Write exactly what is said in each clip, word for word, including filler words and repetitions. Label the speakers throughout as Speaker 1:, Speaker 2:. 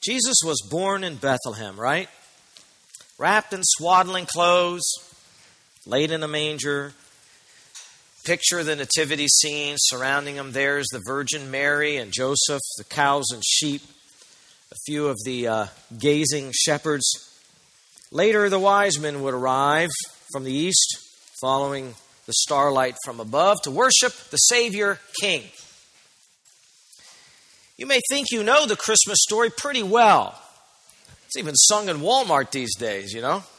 Speaker 1: Jesus was born in Bethlehem, right? Wrapped in swaddling clothes, laid in a manger. Picture the nativity scene. Surrounding him, there's the Virgin Mary and Joseph, the cows and sheep, a few of the uh, gazing shepherds. Later, the wise men would arrive from the east, following the starlight from above, to worship the Savior King. You may think you know the Christmas story pretty well. It's even sung in Walmart these days, you know.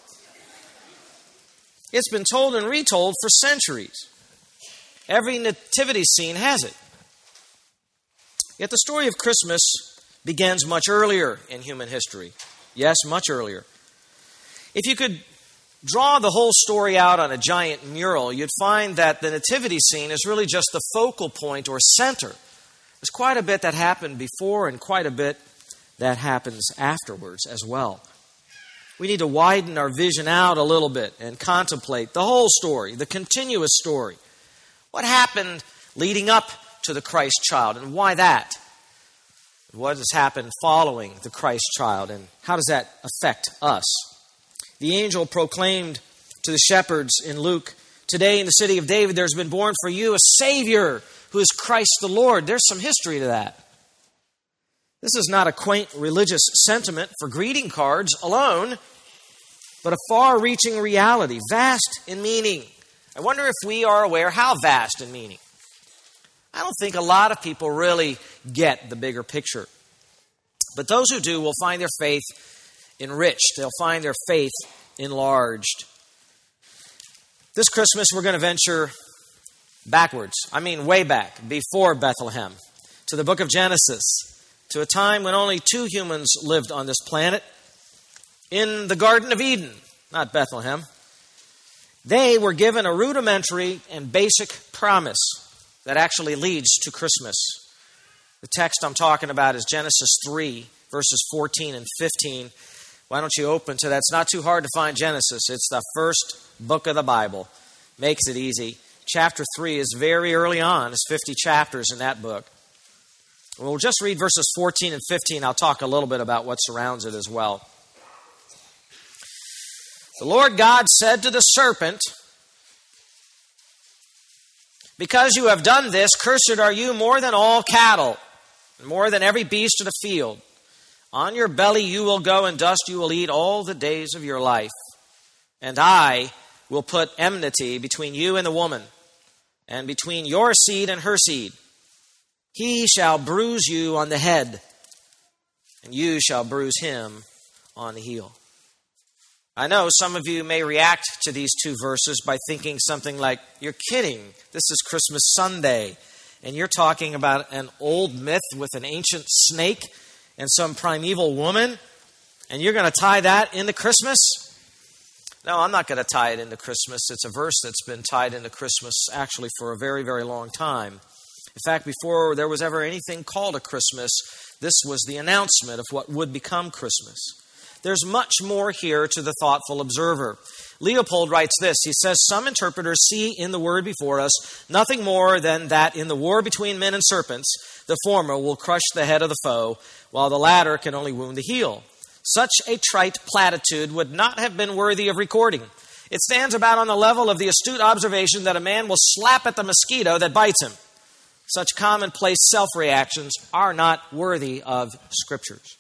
Speaker 1: It's been told and retold for centuries. Every nativity scene has it. Yet the story of Christmas begins much earlier in human history. Yes, much earlier. If you could draw the whole story out on a giant mural, you'd find that the nativity scene is really just the focal point or center. There's quite a bit that happened before and quite a bit that happens afterwards as well. We need to widen our vision out a little bit and contemplate the whole story, the continuous story. What happened leading up to the Christ child, and why that? What has happened following the Christ child, and how does that affect us? The angel proclaimed to the shepherds in Luke, "Today in the city of David there's been born for you a Savior who is Christ the Lord." There's some history to that. This is not a quaint religious sentiment for greeting cards alone, but a far-reaching reality, vast in meaning. I wonder if we are aware how vast in meaning. I don't think a lot of people really get the bigger picture. But those who do will find their faith enriched. They'll find their faith enlarged. This Christmas, we're going to venture backwards. I mean way back, before Bethlehem, to the book of Genesis, to a time when only two humans lived on this planet, in the Garden of Eden, not Bethlehem. They were given a rudimentary and basic promise that actually leads to Christmas. The text I'm talking about is Genesis three, verses fourteen and fifteen. Why don't you open to that? It's not too hard to find Genesis. It's the first book of the Bible. Makes it easy. Chapter three is very early on. There's fifty chapters in that book. We'll just read verses fourteen and fifteen. I'll talk a little bit about what surrounds it as well. The Lord God said to the serpent, "Because you have done this, cursed are you more than all cattle, and more than every beast of the field. On your belly you will go, and dust you will eat all the days of your life. And I will put enmity between you and the woman, and between your seed and her seed. He shall bruise you on the head, and you shall bruise him on the heel." I know some of you may react to these two verses by thinking something like, "You're kidding. This is Christmas Sunday, and you're talking about an old myth with an ancient snake and some primeval woman, and you're going to tie that into Christmas?" No, I'm not going to tie it into Christmas. It's a verse that's been tied into Christmas actually for a very, very long time. In fact, before there was ever anything called a Christmas, this was the announcement of what would become Christmas. There's much more here to the thoughtful observer. Leopold writes this. He says, "Some interpreters see in the word before us nothing more than that in the war between men and serpents, the former will crush the head of the foe, while the latter can only wound the heel. Such a trite platitude would not have been worthy of recording. It stands about on the level of the astute observation that a man will slap at the mosquito that bites him. Such commonplace self-reactions are not worthy of Scriptures."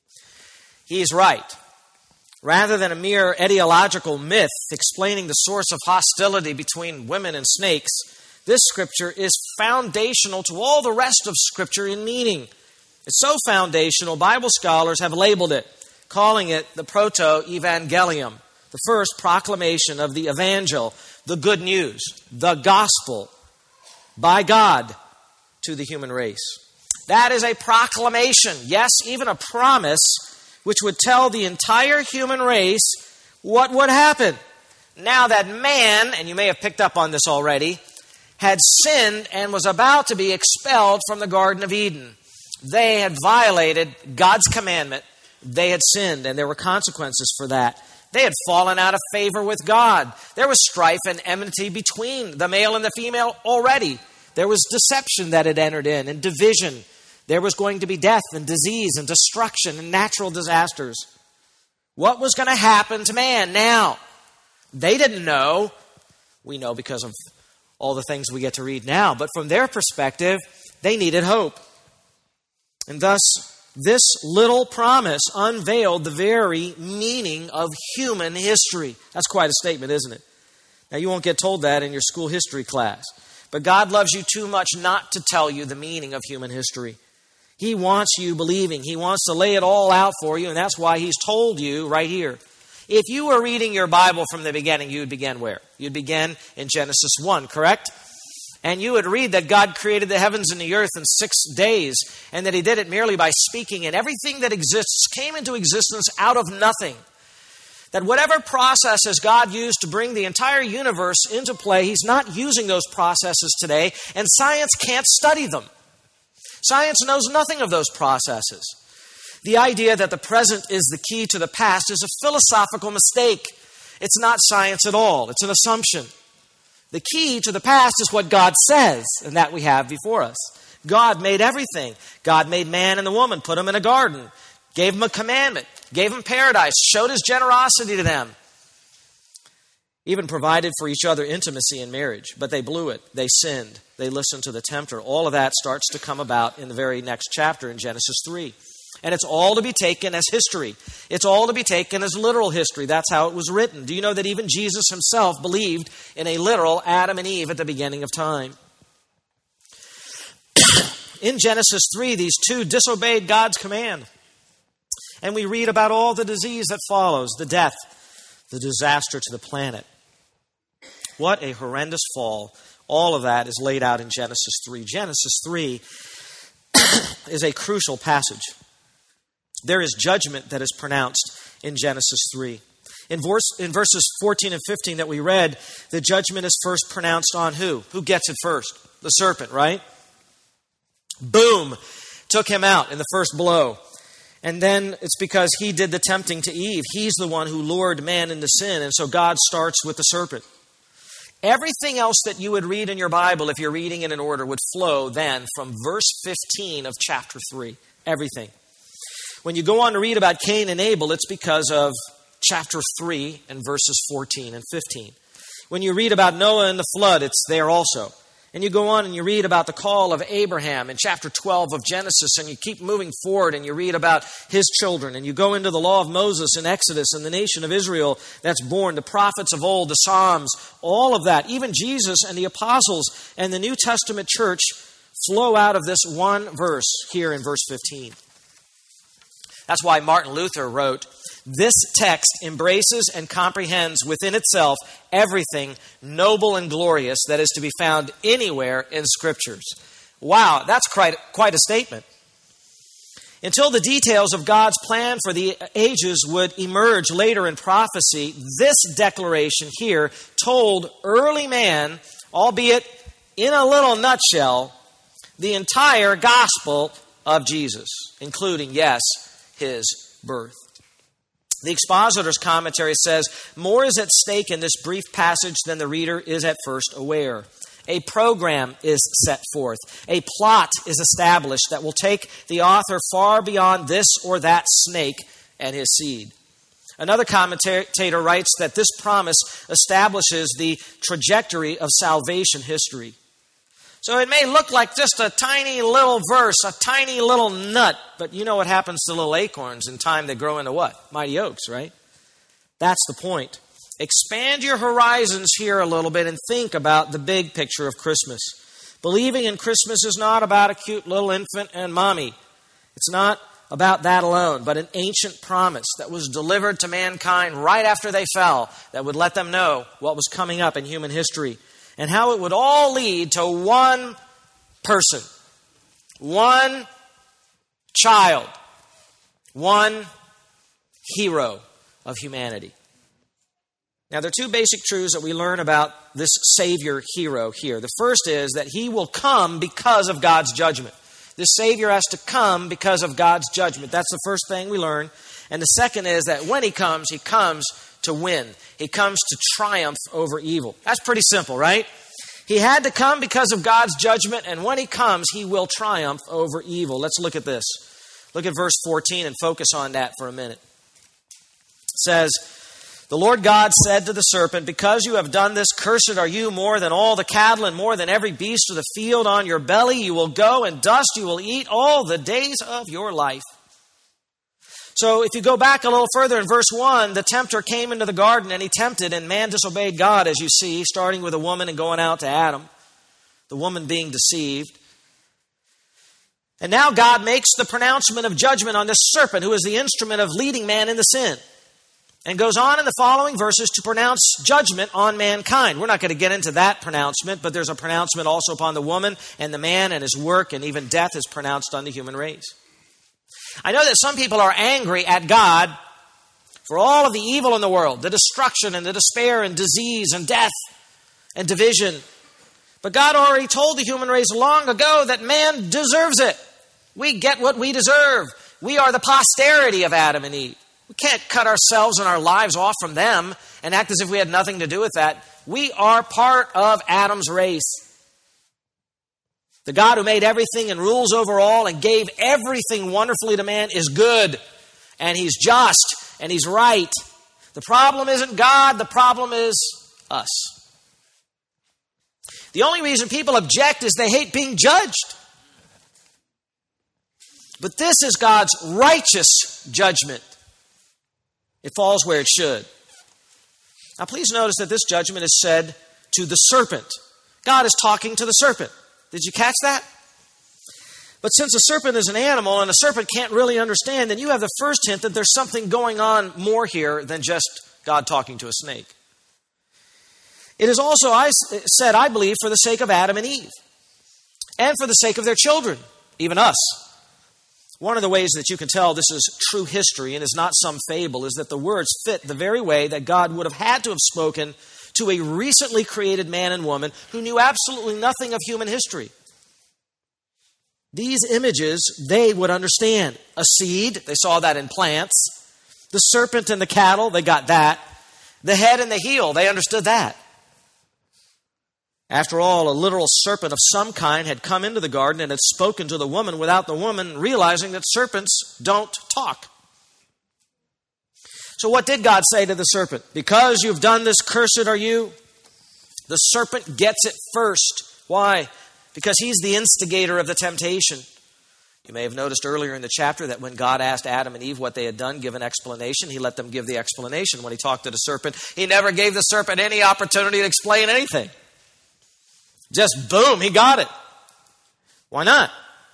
Speaker 1: He's right. Rather than a mere ideological myth explaining the source of hostility between women and snakes, this Scripture is foundational to all the rest of Scripture in meaning. It's so foundational, Bible scholars have labeled it, calling it the proto-evangelium, the first proclamation of the evangel, the good news, the gospel, by God to the human race. That is a proclamation, yes, even a promise, which would tell the entire human race what would happen. Now that man, and you may have picked up on this already, had sinned and was about to be expelled from the Garden of Eden. They had violated God's commandment. They had sinned, and there were consequences for that. They had fallen out of favor with God. There was strife and enmity between the male and the female already. There was deception that had entered in, and division. There was going to be death and disease and destruction and natural disasters. What was going to happen to man now? They didn't know. We know because of all the things we get to read now. But from their perspective, they needed hope. And thus, this little promise unveiled the very meaning of human history. That's quite a statement, isn't it? Now, you won't get told that in your school history class. But God loves you too much not to tell you the meaning of human history. He wants you believing. He wants to lay it all out for you, and that's why He's told you right here. If you were reading your Bible from the beginning, you would begin where? You'd begin in Genesis one, correct? And you would read that God created the heavens and the earth in six days, and that He did it merely by speaking, and everything that exists came into existence out of nothing. That whatever processes God used to bring the entire universe into play, He's not using those processes today, and science can't study them. Science knows nothing of those processes. The idea that the present is the key to the past is a philosophical mistake. It's not science at all. It's an assumption. The key to the past is what God says, and that we have before us. God made everything. God made man and the woman, put them in a garden, gave them a commandment, gave them paradise, showed His generosity to them, even provided for each other intimacy in marriage. But they blew it. They sinned. They listened to the tempter. All of that starts to come about in the very next chapter in Genesis three. And it's all to be taken as history. It's all to be taken as literal history. That's how it was written. Do you know that even Jesus Himself believed in a literal Adam and Eve at the beginning of time? In Genesis three, these two disobeyed God's command. And we read about all the disease that follows, the death, the disaster to the planet. What a horrendous fall. All of that is laid out in Genesis three. Genesis three is a crucial passage. There is judgment that is pronounced in Genesis three. In, verse, in verses fourteen and fifteen that we read, the judgment is first pronounced on who? Who gets it first? The serpent, right? Boom! Took him out in the first blow. And then it's because he did the tempting to Eve. He's the one who lured man into sin. And so God starts with the serpent. Everything else that you would read in your Bible, if you're reading it in order, would flow then from verse fifteen of chapter three. Everything. When you go on to read about Cain and Abel, it's because of chapter three and verses fourteen and fifteen. When you read about Noah and the flood, it's there also. And you go on and you read about the call of Abraham in chapter twelve of Genesis, and you keep moving forward and you read about his children, and you go into the law of Moses in Exodus and the nation of Israel that's born, the prophets of old, the Psalms, all of that. Even Jesus and the apostles and the New Testament church flow out of this one verse here in verse fifteen. That's why Martin Luther wrote, "This text embraces and comprehends within itself everything noble and glorious that is to be found anywhere in Scriptures." Wow, that's quite, quite a statement. Until the details of God's plan for the ages would emerge later in prophecy, this declaration here told early man, albeit in a little nutshell, the entire gospel of Jesus, including, yes, His birth. The expositor's commentary says, more is at stake in this brief passage than the reader is at first aware. A program is set forth. A plot is established that will take the author far beyond this or that snake and his seed. Another commentator writes that this promise establishes the trajectory of salvation history. So it may look like just a tiny little verse, a tiny little nut, but you know what happens to little acorns in time they grow into what? Mighty oaks, right? That's the point. Expand your horizons here a little bit and think about the big picture of Christmas. Believing in Christmas is not about a cute little infant and mommy. It's not about that alone, but an ancient promise that was delivered to mankind right after they fell that would let them know what was coming up in human history. And how it would all lead to one person, one child, one hero of humanity. Now, there are two basic truths that we learn about this Savior hero here. The first is that He will come because of God's judgment. This Savior has to come because of God's judgment. That's the first thing we learn. And the second is that when He comes, He comes to win. He comes to triumph over evil. That's pretty simple, right? He had to come because of God's judgment, and when he comes, he will triumph over evil. Let's look at this. Look at verse fourteen and focus on that for a minute. It says, the Lord God said to the serpent, because you have done this, cursed are you more than all the cattle and more than every beast of the field. On your belly you will go, and dust you will eat all the days of your life. So if you go back a little further in verse one, the tempter came into the garden and he tempted, and man disobeyed God, as you see, starting with a woman and going out to Adam, the woman being deceived. And now God makes the pronouncement of judgment on this serpent, who is the instrument of leading man into sin, and goes on in the following verses to pronounce judgment on mankind. We're not going to get into that pronouncement, but there's a pronouncement also upon the woman and the man and his work, and even death is pronounced on the human race. I know that some people are angry at God for all of the evil in the world, the destruction and the despair and disease and death and division. But God already told the human race long ago that man deserves it. We get what we deserve. We are the posterity of Adam and Eve. We can't cut ourselves and our lives off from them and act as if we had nothing to do with that. We are part of Adam's race. The God who made everything and rules over all and gave everything wonderfully to man is good, and he's just, and he's right. The problem isn't God, the problem is us. The only reason people object is they hate being judged. But this is God's righteous judgment. It falls where it should. Now please notice that this judgment is said to the serpent. God is talking to the serpent. Did you catch that? But since a serpent is an animal and a serpent can't really understand, then you have the first hint that there's something going on more here than just God talking to a snake. It is also I said, I believe, for the sake of Adam and Eve, and for the sake of their children, even us. One of the ways that you can tell this is true history and is not some fable is that the words fit the very way that God would have had to have spoken to a recently created man and woman who knew absolutely nothing of human history. These images they would understand. A seed, they saw that in plants. The serpent and the cattle, they got that. The head and the heel, they understood that. After all, a literal serpent of some kind had come into the garden and had spoken to the woman without the woman realizing that serpents don't talk. So what did God say to the serpent? Because you've done this, cursed are you. The serpent gets it first. Why? Because he's the instigator of the temptation. You may have noticed earlier in the chapter that when God asked Adam and Eve what they had done, give an explanation, he let them give the explanation. When he talked to the serpent, he never gave the serpent any opportunity to explain anything. Just boom, he got it. Why not?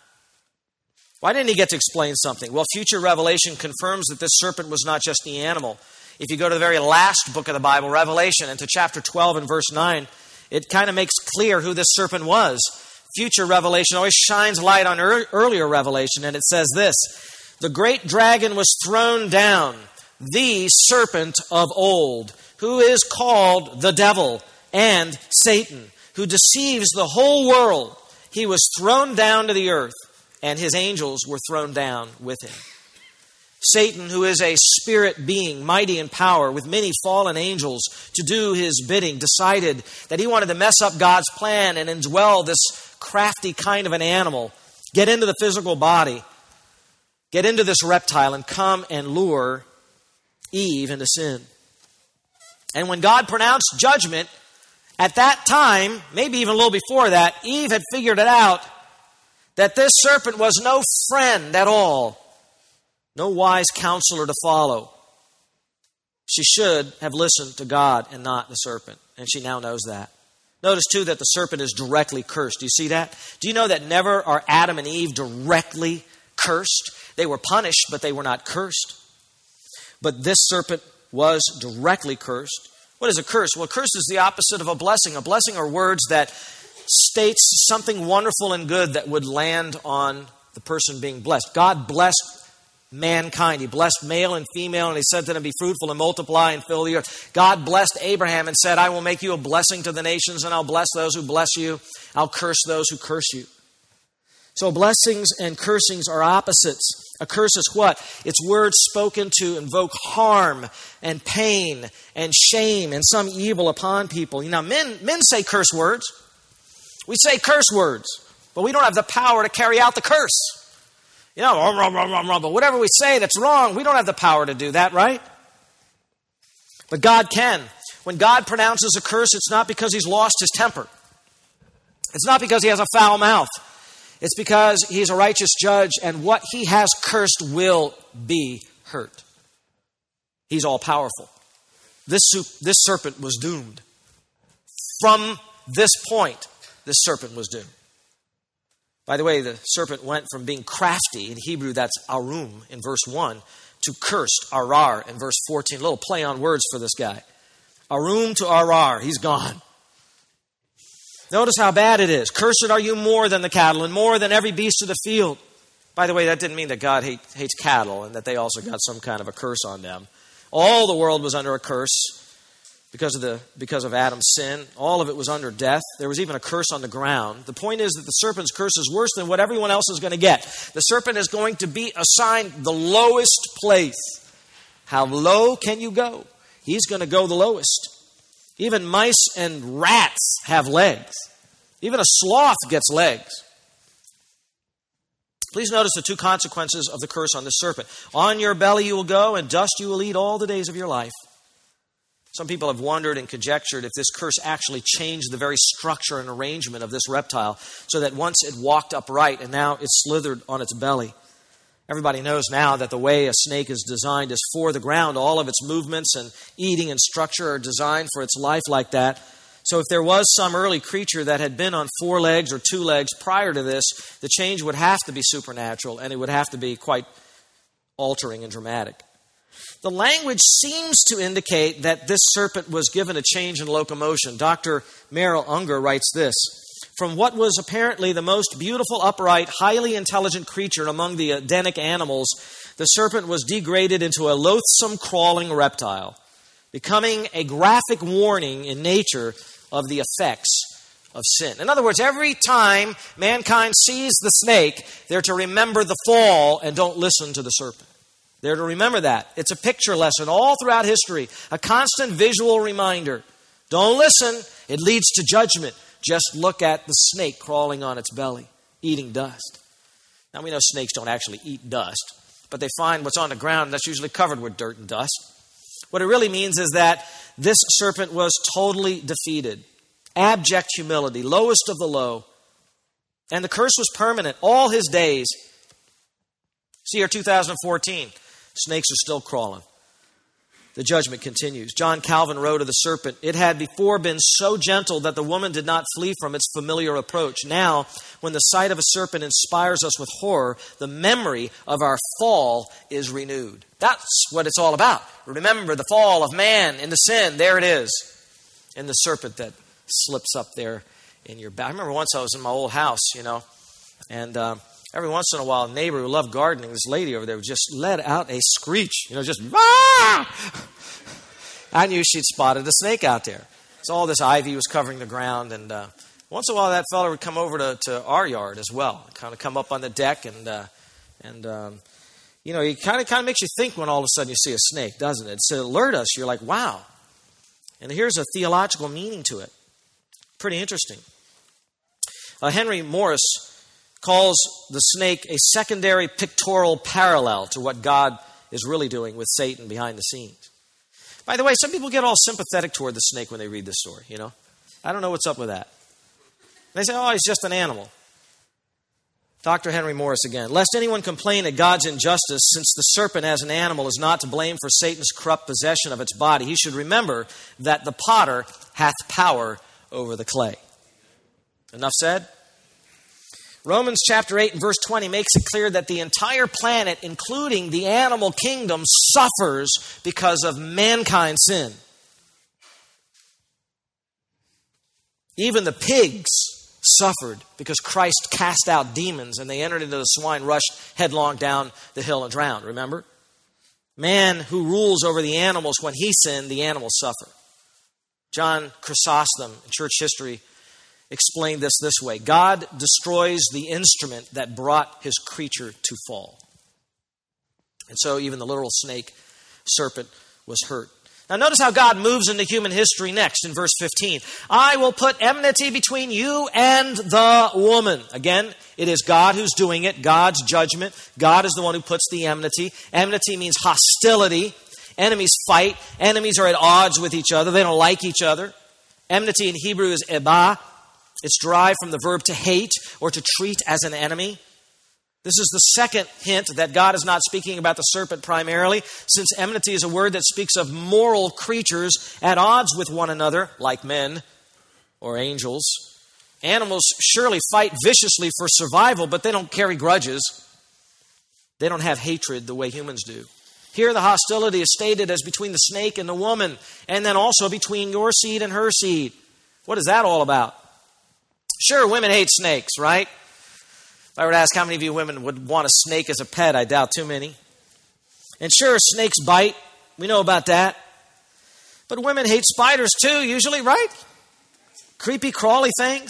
Speaker 1: Why didn't he get to explain something? Well, future revelation confirms that this serpent was not just the animal. If you go to the very last book of the Bible, Revelation, and to chapter twelve and verse nine, it kind of makes clear who this serpent was. Future revelation always shines light on er- earlier revelation, and it says this: the great dragon was thrown down, the serpent of old, who is called the devil and Satan, who deceives the whole world. He was thrown down to the earth, and his angels were thrown down with him. Satan, who is a spirit being, mighty in power, with many fallen angels to do his bidding, decided that he wanted to mess up God's plan and indwell this crafty kind of an animal, get into the physical body, get into this reptile, and come and lure Eve into sin. And when God pronounced judgment, at that time, maybe even a little before that, Eve had figured it out that this serpent was no friend at all, no wise counselor to follow. She should have listened to God and not the serpent, and she now knows that. Notice, too, that the serpent is directly cursed. Do you see that? Do you know that never are Adam and Eve directly cursed? They were punished, but they were not cursed. But this serpent was directly cursed. What is a curse? Well, a curse is the opposite of a blessing. A blessing are words that states something wonderful and good that would land on the person being blessed. God blessed mankind. He blessed male and female, and he said to them, be fruitful and multiply and fill the earth. God blessed Abraham and said, I will make you a blessing to the nations, and I'll bless those who bless you. I'll curse those who curse you. So blessings and cursings are opposites. A curse is what? It's words spoken to invoke harm and pain and shame and some evil upon people. You know, men, men say curse words. We say curse words, but we don't have the power to carry out the curse. You know, rum, rum, rum, rum, rum, but whatever we say that's wrong, we don't have the power to do that, right? But God can. When God pronounces a curse, it's not because he's lost his temper. It's not because he has a foul mouth. It's because he's a righteous judge, and what he has cursed will be hurt. He's all powerful. This, this serpent was doomed. From this point, this serpent was doomed. By the way, the serpent went from being crafty, in Hebrew that's arum in verse one, to cursed, arar, in verse fourteen. A little play on words for this guy. Arum to arar, he's gone. Notice how bad it is. Cursed are you more than the cattle and more than every beast of the field. By the way, that didn't mean that God hate, hates cattle and that they also got some kind of a curse on them. All the world was under a curse because of the because of Adam's sin. All of it was under death. There was even a curse on the ground. The point is that the serpent's curse is worse than what everyone else is going to get. The serpent is going to be assigned the lowest place. How low can you go? He's going to go the lowest. Even mice and rats have legs. Even a sloth gets legs. Please notice the two consequences of the curse on the serpent. On your belly you will go, and dust you will eat all the days of your life. Some people have wondered and conjectured if this curse actually changed the very structure and arrangement of this reptile, so that once it walked upright and now it slithered on its belly. Everybody knows now that the way a snake is designed is for the ground. All of its movements and eating and structure are designed for its life like that. So if there was some early creature that had been on four legs or two legs prior to this, the change would have to be supernatural, and it would have to be quite altering and dramatic. The language seems to indicate that this serpent was given a change in locomotion. Doctor Merrill Unger writes this: from what was apparently the most beautiful, upright, highly intelligent creature among the Edenic animals, the serpent was degraded into a loathsome, crawling reptile, becoming a graphic warning in nature of the effects of sin. In other words, every time mankind sees the snake, they're to remember the fall and don't listen to the serpent. They're to remember that. It's a picture lesson all throughout history, a constant visual reminder. Don't listen, it leads to judgment. Just look at the snake crawling on its belly, eating dust. Now, we know snakes don't actually eat dust, but they find what's on the ground that's usually covered with dirt and dust. What it really means is that this serpent was totally defeated. Abject humility, lowest of the low. And the curse was permanent all his days. See here, two thousand fourteen, snakes are still crawling. The judgment continues. John Calvin wrote of the serpent, it had before been so gentle that the woman did not flee from its familiar approach. Now, when the sight of a serpent inspires us with horror, the memory of our fall is renewed. That's what it's all about. Remember the fall of man into sin. There it is. And the serpent that slips up there in your back. I remember once I was in my old house, you know, and uh, every once in a while, a neighbor who loved gardening, this lady over there, would just let out a screech, you know, just, ah! I knew she'd spotted a snake out there. So all this ivy was covering the ground, and uh, once in a while, that fella would come over to, to our yard as well, kind of come up on the deck, and, uh, and um, you know, it kind of kind of makes you think when all of a sudden you see a snake, doesn't it? To alert us, you're like, wow. And here's a theological meaning to it. Pretty interesting. Uh, Henry Morris calls the snake a secondary pictorial parallel to what God is really doing with Satan behind the scenes. By the way, some people get all sympathetic toward the snake when they read this story, you know. I don't know what's up with that. They say, oh, he's just an animal. Doctor Henry Morris again. Lest anyone complain at God's injustice, since the serpent as an animal is not to blame for Satan's corrupt possession of its body, he should remember that the potter hath power over the clay. Enough said? Romans chapter eight and verse twenty makes it clear that the entire planet, including the animal kingdom, suffers because of mankind's sin. Even the pigs suffered because Christ cast out demons and they entered into the swine, rushed headlong down the hill and drowned, remember? Man who rules over the animals, when he sinned, the animals suffer. John Chrysostom, in church history, explained this this way. God destroys the instrument that brought his creature to fall. And so even the literal snake, serpent, was hurt. Now notice how God moves into human history next in verse fifteen. I will put enmity between you and the woman. Again, it is God who's doing it, God's judgment. God is the one who puts the enmity. Enmity means hostility. Enemies fight. Enemies are at odds with each other. They don't like each other. Enmity in Hebrew is ebah. It's derived from the verb to hate or to treat as an enemy. This is the second hint that God is not speaking about the serpent primarily, since enmity is a word that speaks of moral creatures at odds with one another, like men or angels. Animals surely fight viciously for survival, but they don't carry grudges. They don't have hatred the way humans do. Here the hostility is stated as between the snake and the woman, and then also between your seed and her seed. What is that all about? Sure, women hate snakes, right? If I were to ask how many of you women would want a snake as a pet, I doubt too many. And sure, snakes bite. We know about that. But women hate spiders too, usually, right? Creepy, crawly things.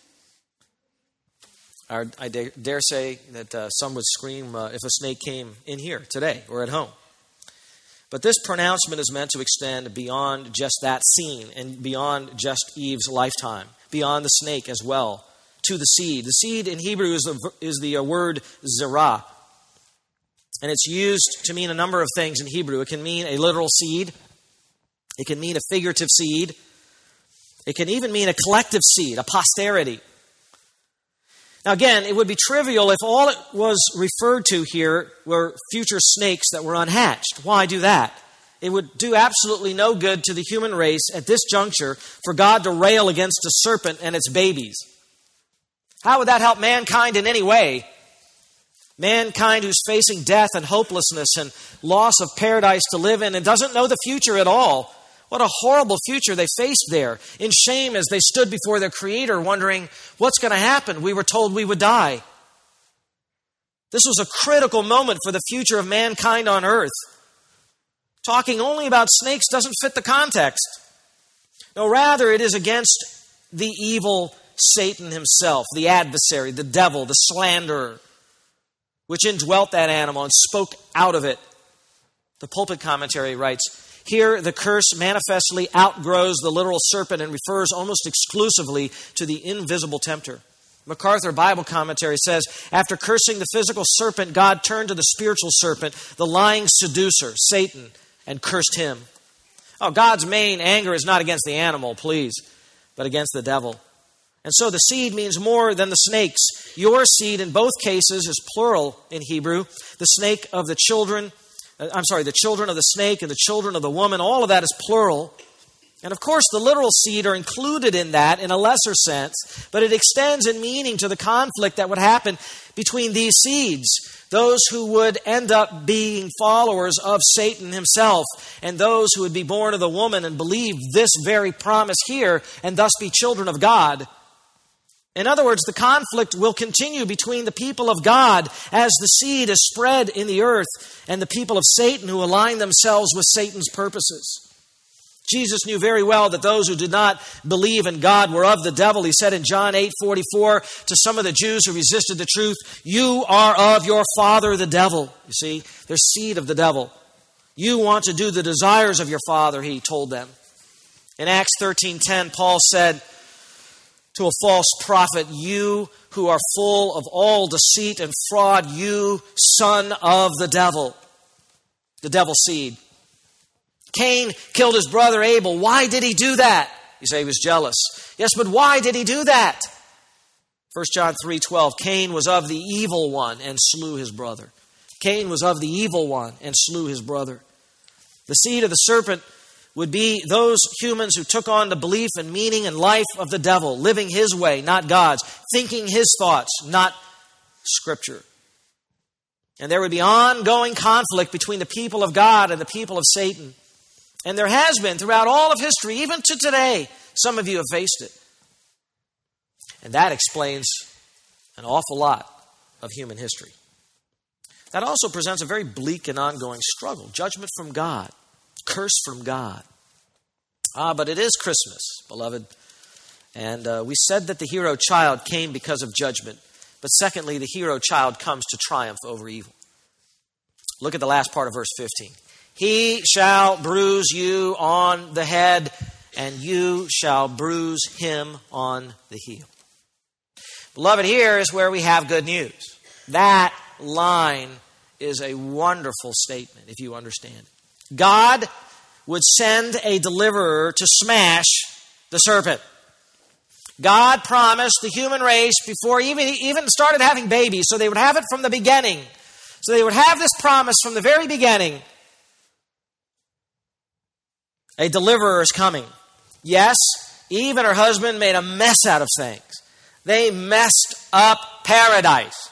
Speaker 1: I, I dare, dare say that uh, some would scream uh, if a snake came in here today or at home. But this pronouncement is meant to extend beyond just that scene and beyond just Eve's lifetime, beyond the snake as well, to the seed. The seed in Hebrew is the, is the word zerah. And it's used to mean a number of things in Hebrew. It can mean a literal seed. It can mean a figurative seed. It can even mean a collective seed, a posterity. Now again, it would be trivial if all it was referred to here were future snakes that were unhatched. Why do that? It would do absolutely no good to the human race at this juncture for God to rail against a serpent and its babies. How would that help mankind in any way? Mankind who's facing death and hopelessness and loss of paradise to live in and doesn't know the future at all. What a horrible future they faced there, in shame as they stood before their Creator wondering, what's going to happen? We were told we would die. This was a critical moment for the future of mankind on earth. Talking only about snakes doesn't fit the context. No, rather it is against the evil Satan himself, the adversary, the devil, the slanderer, which indwelt that animal and spoke out of it. The Pulpit Commentary writes, here the curse manifestly outgrows the literal serpent and refers almost exclusively to the invisible tempter. MacArthur Bible Commentary says, after cursing the physical serpent, God turned to the spiritual serpent, the lying seducer, Satan, and cursed him. Oh, God's main anger is not against the animal, please, but against the devil. And so the seed means more than the snakes. Your seed in both cases is plural in Hebrew. The snake of the children, I'm sorry, the children of the snake and the children of the woman, all of that is plural. And of course, the literal seed are included in that in a lesser sense, but it extends in meaning to the conflict that would happen between these seeds, those who would end up being followers of Satan himself, and those who would be born of the woman and believe this very promise here, and thus be children of God. In other words, the conflict will continue between the people of God as the seed is spread in the earth and the people of Satan who align themselves with Satan's purposes. Jesus knew very well that those who did not believe in God were of the devil. He said in John eight forty-four to some of the Jews who resisted the truth, you are of your father the devil. You see, they're seed of the devil. You want to do the desires of your father, he told them. In Acts thirteen ten, Paul said to a false prophet, you who are full of all deceit and fraud, you son of the devil, the devil's seed. Cain killed his brother Abel. Why did he do that? You say he was jealous. Yes, but why did he do that? First John three twelve, Cain was of the evil one and slew his brother. Cain was of the evil one and slew his brother. The seed of the serpent would be those humans who took on the belief and meaning and life of the devil, living his way, not God's, thinking his thoughts, not Scripture. And there would be ongoing conflict between the people of God and the people of Satan. And there has been throughout all of history, even to today. Some of you have faced it. And that explains an awful lot of human history. That also presents a very bleak and ongoing struggle. Judgment from God. Curse from God. Ah, but it is Christmas, beloved. And uh, we said that the hero child came because of judgment. But secondly, the hero child comes to triumph over evil. Look at the last part of verse fifteen. He shall bruise you on the head, and you shall bruise him on the heel. Beloved, here is where we have good news. That line is a wonderful statement, if you understand it. God would send a deliverer to smash the serpent. God promised the human race before he even, even started having babies, so they would have it from the beginning. So they would have this promise from the very beginning. A deliverer is coming. Yes, Eve and her husband made a mess out of things. They messed up paradise.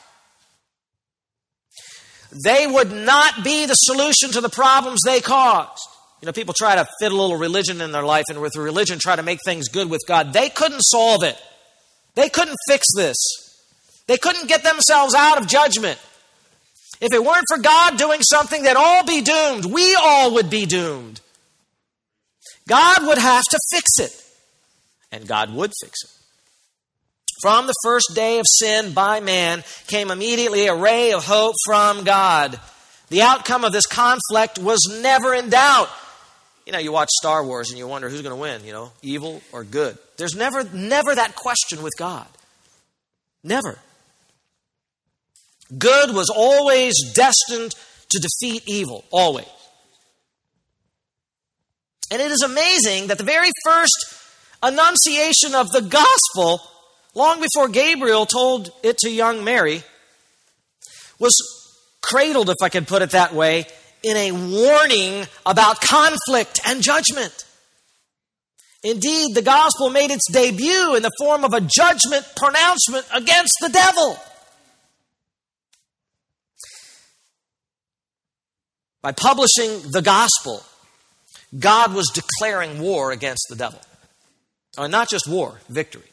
Speaker 1: They would not be the solution to the problems they caused. You know, people try to fit a little religion in their life, and with religion try to make things good with God. They couldn't solve it. They couldn't fix this. They couldn't get themselves out of judgment. If it weren't for God doing something, they'd all be doomed. We all would be doomed. God would have to fix it. And God would fix it. From the first day of sin by man came immediately a ray of hope from God. The outcome of this conflict was never in doubt. You know, you watch Star Wars and you wonder who's going to win, you know, evil or good. There's never, never that question with God. Never. Good was always destined to defeat evil, always. And it is amazing that the very first annunciation of the gospel, long before Gabriel told it to young Mary, was cradled, if I could put it that way, in a warning about conflict and judgment. Indeed, the gospel made its debut in the form of a judgment pronouncement against the devil. By publishing the gospel, God was declaring war against the devil. Or not just war, victory.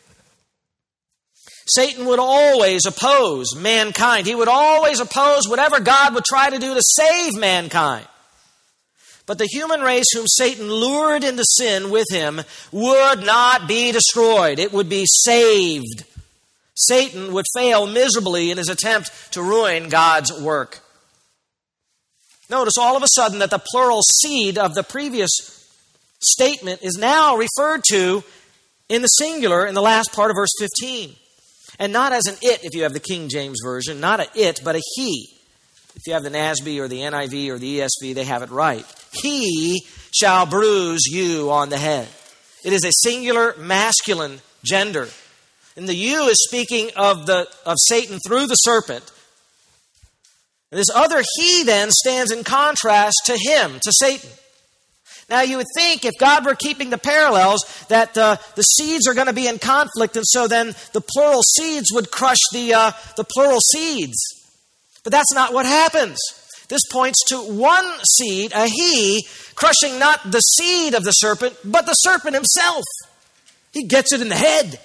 Speaker 1: Satan would always oppose mankind. He would always oppose whatever God would try to do to save mankind. But the human race whom Satan lured into sin with him would not be destroyed. It would be saved. Satan would fail miserably in his attempt to ruin God's work. Notice all of a sudden that the plural seed of the previous statement is now referred to in the singular in the last part of verse fifteen. And not as an it, if you have the King James Version, not a it, but a he. If you have the N A S B or the N I V or the E S V, they have it right. He shall bruise you on the head. It is a singular masculine gender. And the you is speaking of the of Satan through the serpent. And this other he then stands in contrast to him, to Satan. Now you would think if God were keeping the parallels that uh, the seeds are going to be in conflict, and so then the plural seeds would crush the uh, the plural seeds. But that's not what happens. This points to one seed, a he, crushing not the seed of the serpent, but the serpent himself. He gets it in the head.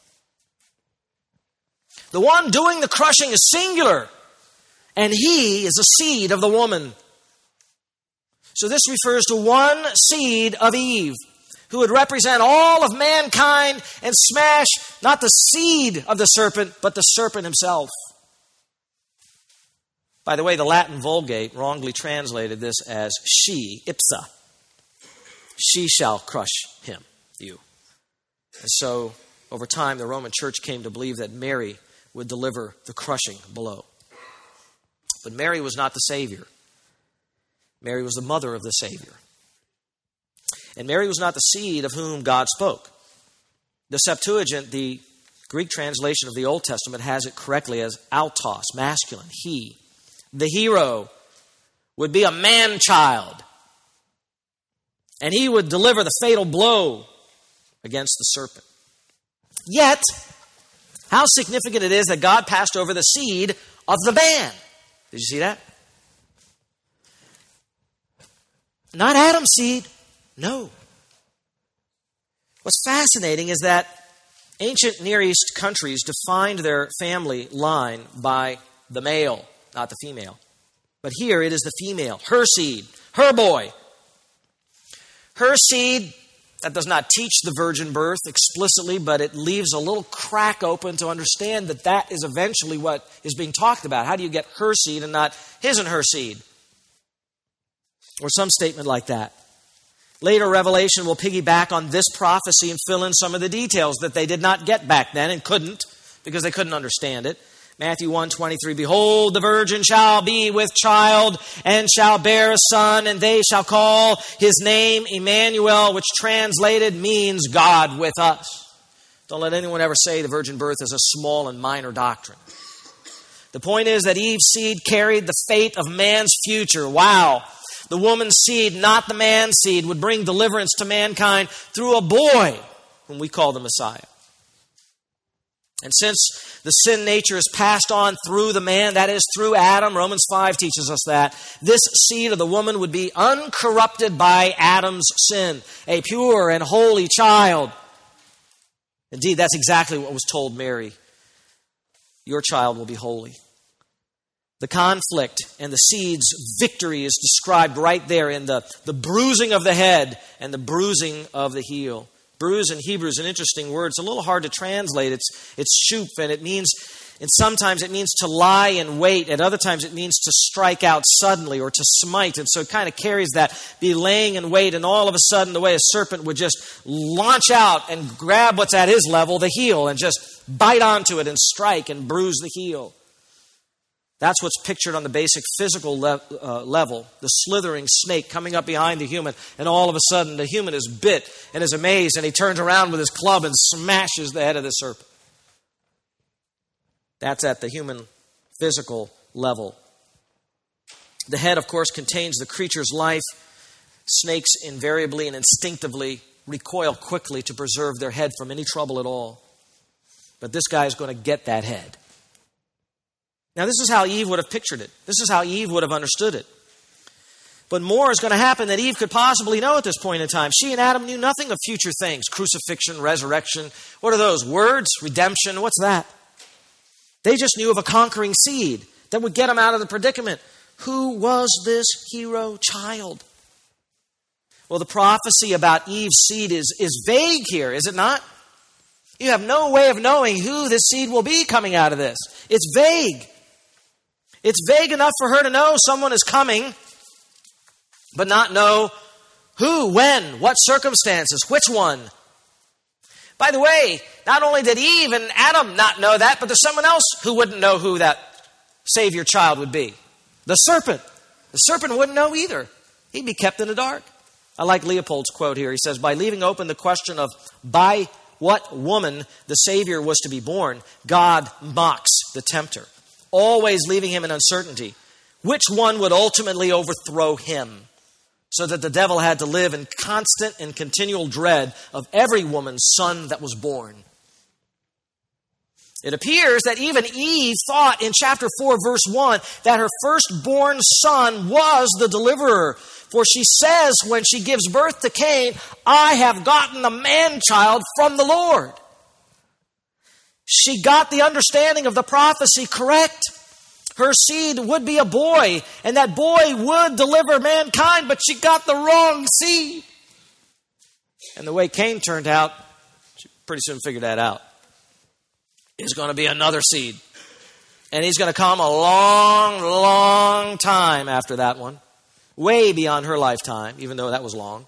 Speaker 1: The one doing the crushing is singular, and he is a seed of the woman. So this refers to one seed of Eve, who would represent all of mankind and smash not the seed of the serpent, but the serpent himself. By the way, the Latin Vulgate wrongly translated this as she, ipsa. She shall crush him, you. And so, over time, the Roman Church came to believe that Mary would deliver the crushing blow. But Mary was not the Savior. Mary was the mother of the Savior. And Mary was not the seed of whom God spoke. The Septuagint, the Greek translation of the Old Testament, has it correctly as autos, masculine, he. The hero would be a man-child. And he would deliver the fatal blow against the serpent. Yet, how significant it is that God passed over the seed of the man. Did you see that? Not Adam's seed. No. What's fascinating is that ancient Near East countries defined their family line by the male, not the female. But here it is the female, her seed, her boy. Her seed, that does not teach the virgin birth explicitly, but it leaves a little crack open to understand that that is eventually what is being talked about. How do you get her seed and not his and her seed? or some statement like that. Later, Revelation will piggyback on this prophecy and fill in some of the details that they did not get back then and couldn't, because they couldn't understand it. Matthew one twenty-three, behold, the virgin shall be with child and shall bear a son, and they shall call his name Emmanuel, which translated means God with us. Don't let anyone ever say the virgin birth is a small and minor doctrine. The point is that Eve's seed carried the fate of man's future. Wow. The woman's seed, not the man's seed, would bring deliverance to mankind through a boy, whom we call the Messiah. And since the sin nature is passed on through the man, that is through Adam, Romans five teaches us that, this seed of the woman would be uncorrupted by Adam's sin, a pure and holy child. Indeed, that's exactly what was told Mary. Your child will be holy. The conflict and the seed's victory is described right there in the, the bruising of the head and the bruising of the heel. Bruise in Hebrew is an interesting word. It's a little hard to translate. It's it's shuf, and it means, and sometimes it means to lie in wait. At other times it means to strike out suddenly or to smite. And so it kind of carries that, be laying in wait, and all of a sudden the way a serpent would just launch out and grab what's at his level, the heel, and just bite onto it and strike and bruise the heel. That's what's pictured on the basic physical le- uh, level. The slithering snake coming up behind the human, and all of a sudden the human is bit and is amazed, and he turns around with his club and smashes the head of the serpent. That's at the human physical level. The head, of course, contains the creature's life. Snakes invariably and instinctively recoil quickly to preserve their head from any trouble at all. But this guy is going to get that head. Now, this is how Eve would have pictured it. This is how Eve would have understood it. But more is going to happen than Eve could possibly know at this point in time. She and Adam knew nothing of future things. Crucifixion, resurrection. What are those? Words? Redemption? What's that? They just knew of a conquering seed that would get them out of the predicament. Who was this hero child? Well, the prophecy about Eve's seed is, is vague here, is it not? You have no way of knowing who this seed will be coming out of this. It's vague. It's vague enough for her to know someone is coming, but not know who, when, what circumstances, which one. By the way, not only did Eve and Adam not know that, but there's someone else who wouldn't know who that Savior child would be. The serpent. The serpent wouldn't know either. He'd be kept in the dark. I like Leopold's quote here. He says, by leaving open the question of by what woman the Savior was to be born, God mocks the tempter, always leaving him in uncertainty. Which one would ultimately overthrow him? So that the devil had to live in constant and continual dread of every woman's son that was born. It appears that even Eve thought in chapter four, verse one, that her firstborn son was the deliverer. For she says when she gives birth to Cain, I have gotten a man-child from the Lord. She got the understanding of the prophecy correct. Her seed would be a boy, and that boy would deliver mankind, but she got the wrong seed. And the way Cain turned out, she pretty soon figured that out. Is going to be another seed. And he's going to come a long, long time after that one. Way beyond her lifetime, even though that was long.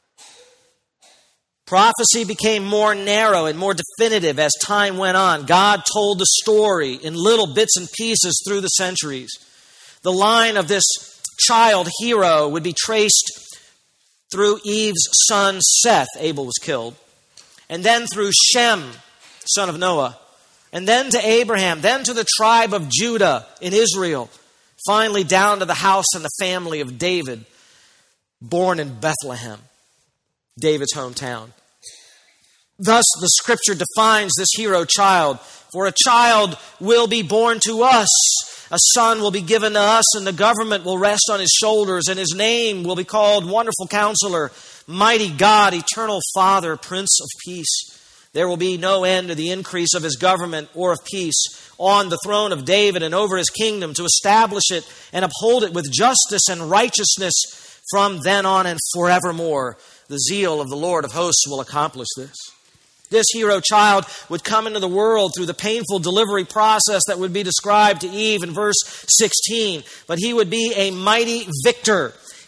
Speaker 1: Prophecy became more narrow and more definitive as time went on. God told the story in little bits and pieces through the centuries. The line of this child hero would be traced through Eve's son Seth. Abel was killed. And then through Shem, son of Noah. And then to Abraham. Then to the tribe of Judah in Israel. Finally down to the house and the family of David, born in Bethlehem, David's hometown. Thus, the scripture defines this hero child. For a child will be born to us. A son will be given to us, and the government will rest on his shoulders, and his name will be called Wonderful Counselor, Mighty God, Eternal Father, Prince of Peace. There will be no end to the increase of his government or of peace on the throne of David and over his kingdom, to establish it and uphold it with justice and righteousness from then on and forevermore. The zeal of the Lord of hosts will accomplish this. This hero child would come into the world through the painful delivery process that would be described to Eve in verse sixteen. But he would be a mighty victor.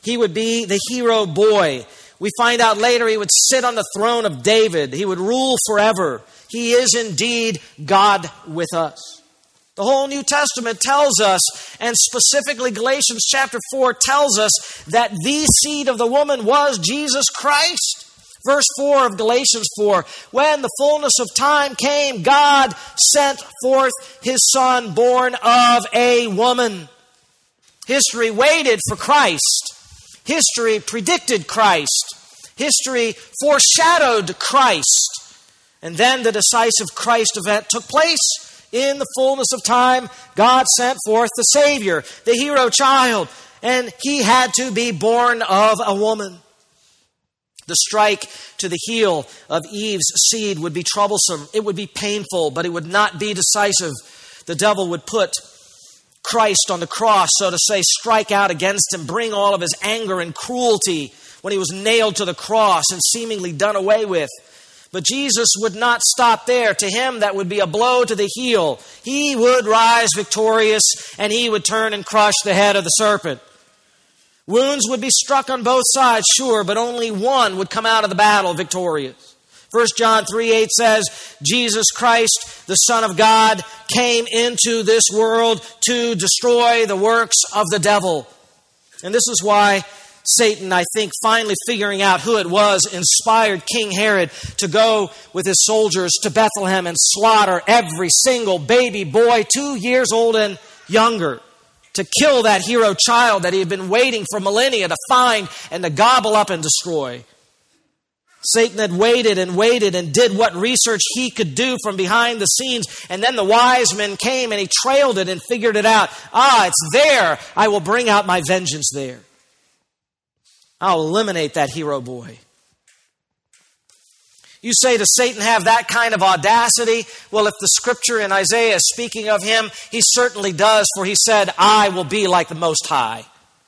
Speaker 1: He would be the hero boy. We find out later he would sit on the throne of David. He would rule forever. He is indeed God with us. The whole New Testament tells us, and specifically Galatians chapter four tells us, that the seed of the woman was Jesus Christ. Verse four of Galatians four, when the fullness of time came, God sent forth His Son, born of a woman. History waited for Christ. History predicted Christ. History foreshadowed Christ. And then the decisive Christ event took place. In the fullness of time, God sent forth the Savior, the hero child, and He had to be born of a woman. The strike to the heel of Eve's seed would be troublesome. It would be painful, but it would not be decisive. The devil would put Christ on the cross, so to say, strike out against Him, bring all of his anger and cruelty when He was nailed to the cross and seemingly done away with. But Jesus would not stop there. To Him, that would be a blow to the heel. He would rise victorious, and He would turn and crush the head of the serpent. Wounds would be struck on both sides, sure, but only one would come out of the battle victorious. First John three eight says, Jesus Christ, the Son of God, came into this world to destroy the works of the devil. And this is why Satan, I think, finally figuring out who it was, inspired King Herod to go with his soldiers to Bethlehem and slaughter every single baby boy two years old and younger, to kill that hero child that he had been waiting for millennia to find and to gobble up and destroy. Satan had waited and waited and did what research he could do from behind the scenes, and then the wise men came and he trailed it and figured it out. Ah, it's there. I will bring out my vengeance there. I'll eliminate that hero boy. You say, does Satan have that kind of audacity? Well, if the scripture in Isaiah is speaking of him, he certainly does, for he said, I will be like the Most High.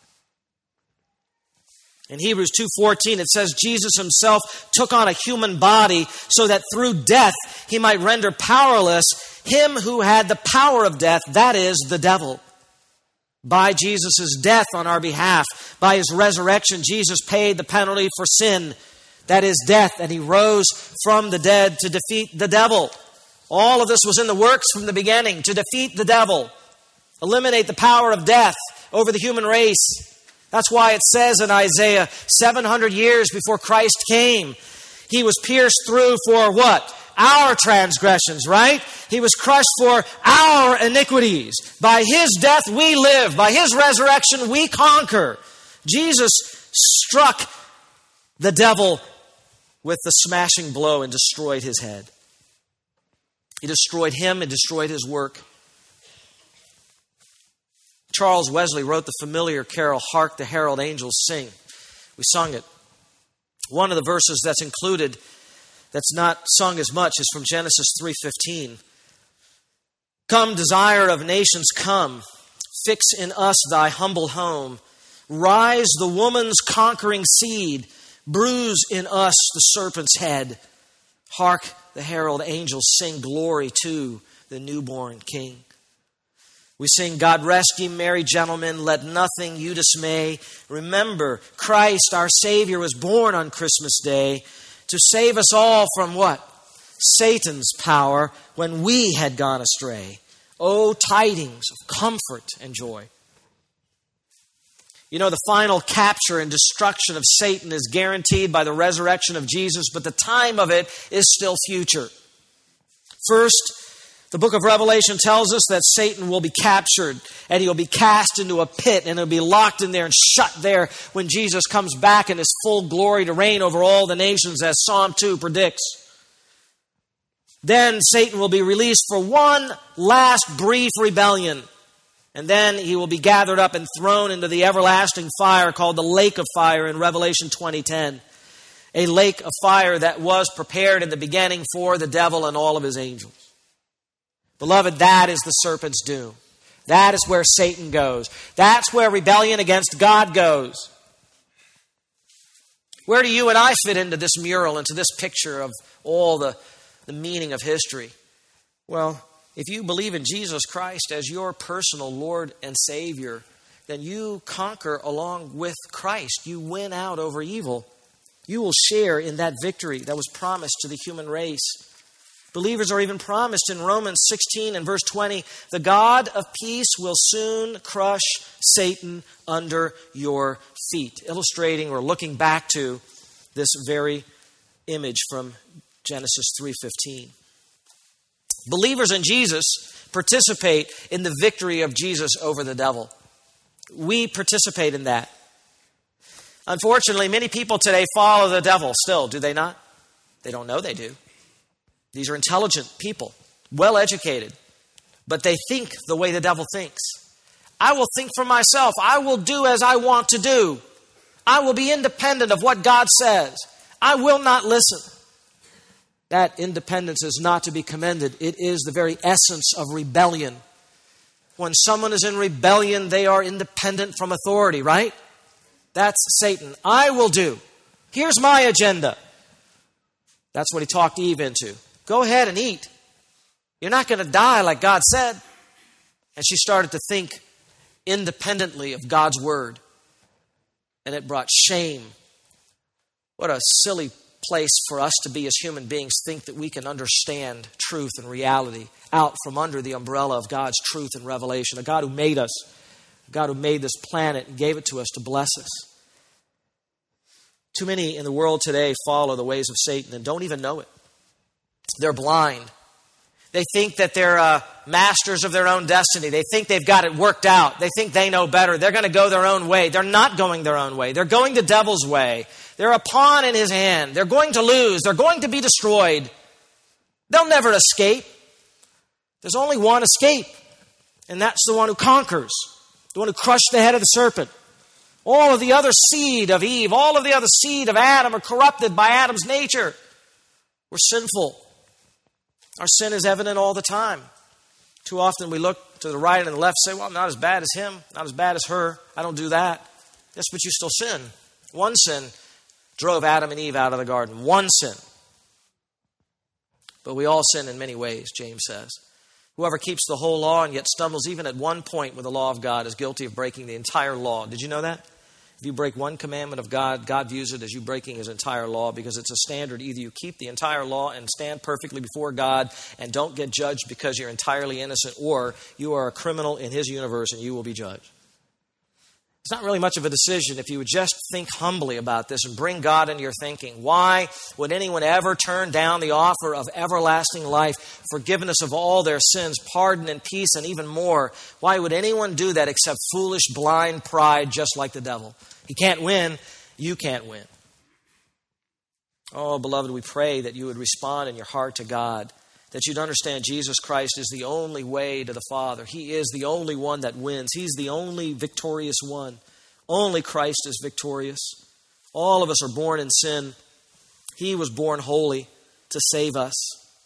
Speaker 1: In Hebrews two fourteen, it says, Jesus Himself took on a human body so that through death He might render powerless him who had the power of death, that is, the devil. By Jesus' death on our behalf, by His resurrection, Jesus paid the penalty for sin, that is death, and He rose from the dead to defeat the devil. All of this was in the works from the beginning, to defeat the devil, eliminate the power of death over the human race. That's why it says in Isaiah, seven hundred years before Christ came, He was pierced through for what? Our transgressions, right? He was crushed for our iniquities. By His death we live. By His resurrection we conquer. Jesus struck the devil with the smashing blow and destroyed his head. He destroyed him and destroyed his work. Charles Wesley wrote the familiar carol, Hark the Herald Angels Sing. We sung it. One of the verses that's included that's not sung as much is from Genesis three fifteen. Come, desire of nations, come. Fix in us thy humble home. Rise the woman's conquering seed. Bruise in us the serpent's head. Hark the herald angels sing glory to the newborn King. We sing, God rest ye merry gentlemen, let nothing you dismay. Remember, Christ our Savior was born on Christmas Day to save us all from what? Satan's power when we had gone astray. Oh, tidings of comfort and joy. You know, the final capture and destruction of Satan is guaranteed by the resurrection of Jesus, but the time of it is still future. First, the book of Revelation tells us that Satan will be captured and he'll be cast into a pit and he'll be locked in there and shut there when Jesus comes back in His full glory to reign over all the nations, as Psalm two predicts. Then Satan will be released for one last brief rebellion. And then he will be gathered up and thrown into the everlasting fire called the lake of fire in Revelation twenty ten. A lake of fire that was prepared in the beginning for the devil and all of his angels. Beloved, that is the serpent's doom. That is where Satan goes. That's where rebellion against God goes. Where do you and I fit into this mural, into this picture of all the, the meaning of history? Well, if you believe in Jesus Christ as your personal Lord and Savior, then you conquer along with Christ. You win out over evil. You will share in that victory that was promised to the human race. Believers are even promised in Romans sixteen and verse twenty, the God of peace will soon crush Satan under your feet, illustrating or looking back to this very image from Genesis three fifteen. Believers in Jesus participate in the victory of Jesus over the devil. We participate in that. Unfortunately, many people today follow the devil still, do they not? They don't know they do. These are intelligent people, well educated, but they think the way the devil thinks. I will think for myself. I will do as I want to do. I will be independent of what God says. I will not listen. That independence is not to be commended. It is the very essence of rebellion. When someone is in rebellion, they are independent from authority, right? That's Satan. I will do. Here's my agenda. That's what he talked Eve into. Go ahead and eat. You're not going to die like God said. And she started to think independently of God's word. And it brought shame. What a silly place for us to be as human beings, think that we can understand truth and reality out from under the umbrella of God's truth and revelation. A God who made us, a God who made this planet and gave it to us to bless us. Too many in the world today follow the ways of Satan and don't even know it. They're blind. They think that they're uh, masters of their own destiny. They think they've got it worked out. They think they know better. They're going to go their own way. They're not going their own way. They're going the devil's way. They're a pawn in his hand. They're going to lose. They're going to be destroyed. They'll never escape. There's only one escape, and that's the one who conquers, the one who crushed the head of the serpent. All of the other seed of Eve, all of the other seed of Adam are corrupted by Adam's nature. We're sinful. Our sin is evident all the time. Too often we look to the right and the left and say, well, I'm not as bad as him, not as bad as her. I don't do that. Yes, but you still sin. One sin drove Adam and Eve out of the garden. One sin. But we all sin in many ways, James says. Whoever keeps the whole law and yet stumbles even at one point with the law of God is guilty of breaking the entire law. Did you know that? If you break one commandment of God, God views it as you breaking his entire law because it's a standard. Either you keep the entire law and stand perfectly before God and don't get judged because you're entirely innocent, or you are a criminal in his universe and you will be judged. It's not really much of a decision if you would just think humbly about this and bring God into your thinking. Why would anyone ever turn down the offer of everlasting life, forgiveness of all their sins, pardon and peace, and even more? Why would anyone do that except foolish, blind pride just like the devil? He can't win. You can't win. Oh, beloved, we pray that you would respond in your heart to God, that you'd understand Jesus Christ is the only way to the Father. He is the only one that wins. He's the only victorious one. Only Christ is victorious. All of us are born in sin. He was born holy to save us.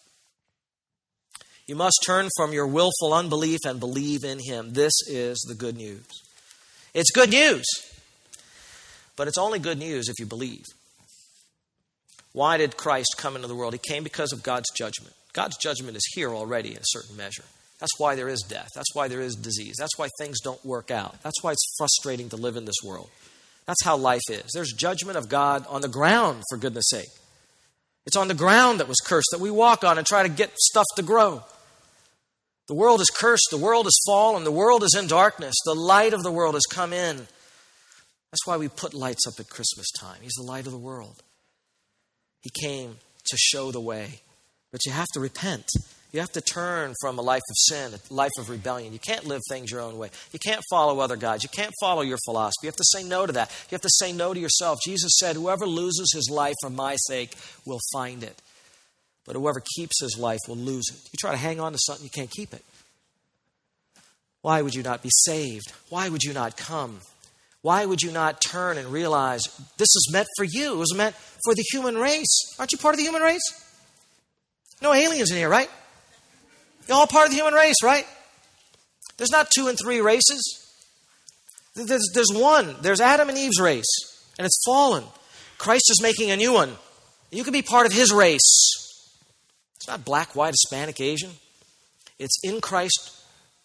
Speaker 1: You must turn from your willful unbelief and believe in him. This is the good news. It's good news, but it's only good news if you believe. Why did Christ come into the world? He came because of God's judgment. God's judgment is here already in a certain measure. That's why there is death. That's why there is disease. That's why things don't work out. That's why it's frustrating to live in this world. That's how life is. There's judgment of God on the ground, for goodness sake. It's on the ground that was cursed, that we walk on and try to get stuff to grow. The world is cursed. The world is fallen. The world is in darkness. The light of the world has come in. That's why we put lights up at Christmas time. He's the light of the world. He came to show the way. But you have to repent. You have to turn from a life of sin, a life of rebellion. You can't live things your own way. You can't follow other gods. You can't follow your philosophy. You have to say no to that. You have to say no to yourself. Jesus said, whoever loses his life for my sake will find it. But whoever keeps his life will lose it. You try to hang on to something, you can't keep it. Why would you not be saved? Why would you not come? Why would you not turn and realize this is meant for you? It was meant for the human race. Aren't you part of the human race? No aliens in here, right? You're all part of the human race, right? There's not two and three races. There's, there's one. There's Adam and Eve's race, and it's fallen. Christ is making a new one. You can be part of his race. It's not black, white, Hispanic, Asian. It's in Christ,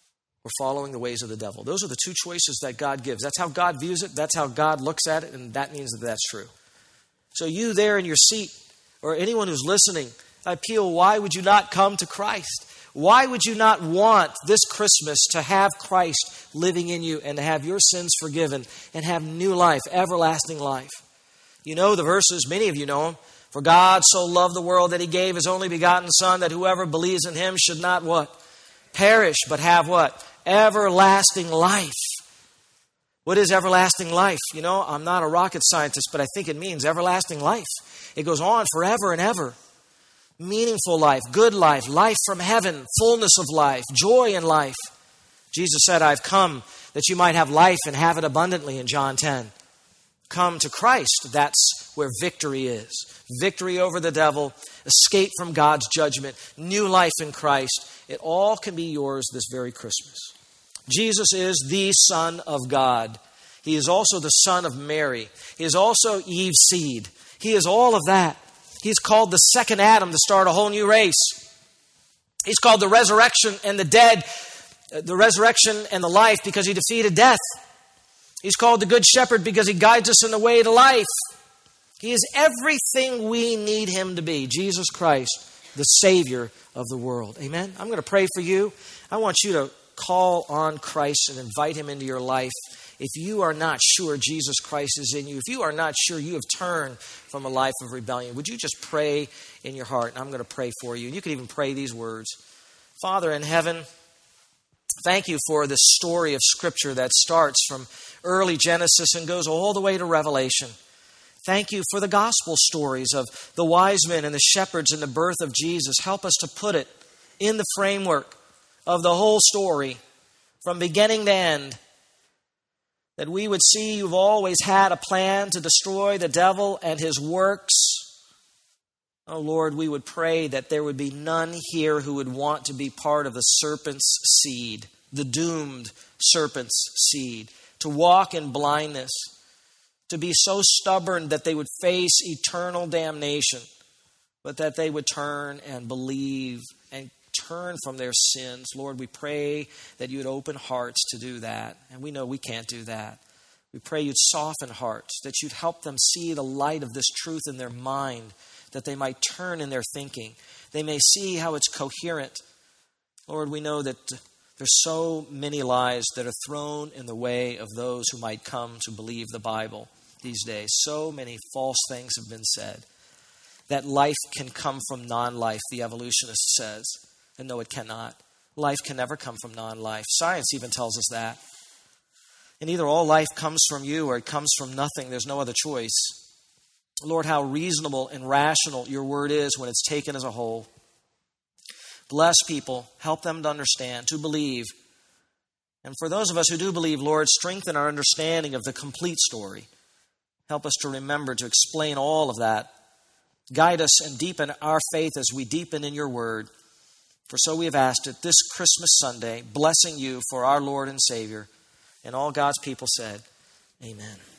Speaker 1: or following the ways of the devil. Those are the two choices that God gives. That's how God views it. That's how God looks at it. And that means that that's true. So you there in your seat, or anyone who's listening, I appeal, why would you not come to Christ? Why would you not want this Christmas to have Christ living in you and to have your sins forgiven and have new life, everlasting life? You know the verses, many of you know them. For God so loved the world that he gave his only begotten Son, that whoever believes in him should not what? Perish, but have what? Everlasting life. What is everlasting life? You know, I'm not a rocket scientist, but I think it means everlasting life. It goes on forever and ever. Meaningful life, good life, life from heaven, fullness of life, joy in life. Jesus said, I've come that you might have life and have it abundantly in John ten. Come to Christ. That's where victory is. Victory over the devil, escape from God's judgment, new life in Christ. It all can be yours this very Christmas. Jesus is the Son of God. He is also the Son of Mary. He is also Eve's seed. He is all of that. He's called the second Adam to start a whole new race. He's called the resurrection and the dead, the resurrection and the life because he defeated death. He's called the good shepherd because he guides us in the way to life. He is everything we need him to be. Jesus Christ, the Savior of the world. Amen? I'm going to pray for you. I want you to call on Christ and invite him into your life. If you are not sure Jesus Christ is in you, if you are not sure you have turned from a life of rebellion, would you just pray in your heart? And I'm going to pray for you. And you can even pray these words. Father in heaven, thank you for this story of Scripture that starts from early Genesis and goes all the way to Revelation. Thank you for the gospel stories of the wise men and the shepherds and the birth of Jesus. Help us to put it in the framework of the whole story from beginning to end. That we would see you've always had a plan to destroy the devil and his works. Oh Lord, we would pray that there would be none here who would want to be part of the serpent's seed, the doomed serpent's seed, to walk in blindness, to be so stubborn that they would face eternal damnation, but that they would turn and believe and turn from their sins. Lord, we pray that you would open hearts to do that. And we know we can't do that. We pray you'd soften hearts, that you'd help them see the light of this truth in their mind, that they might turn in their thinking. They may see how it's coherent. Lord, we know that there's so many lies that are thrown in the way of those who might come to believe the Bible these days. So many false things have been said. That life can come from non-life, the evolutionist says. And no, it cannot. Life can never come from non-life. Science even tells us that. And either all life comes from you or it comes from nothing. There's no other choice. Lord, how reasonable and rational your word is when it's taken as a whole. Bless people. Help them to understand, to believe. And for those of us who do believe, Lord, strengthen our understanding of the complete story. Help us to remember to explain all of that. Guide us and deepen our faith as we deepen in your word. For so we have asked it this Christmas Sunday, blessing you for our Lord and Savior. And all God's people said, amen.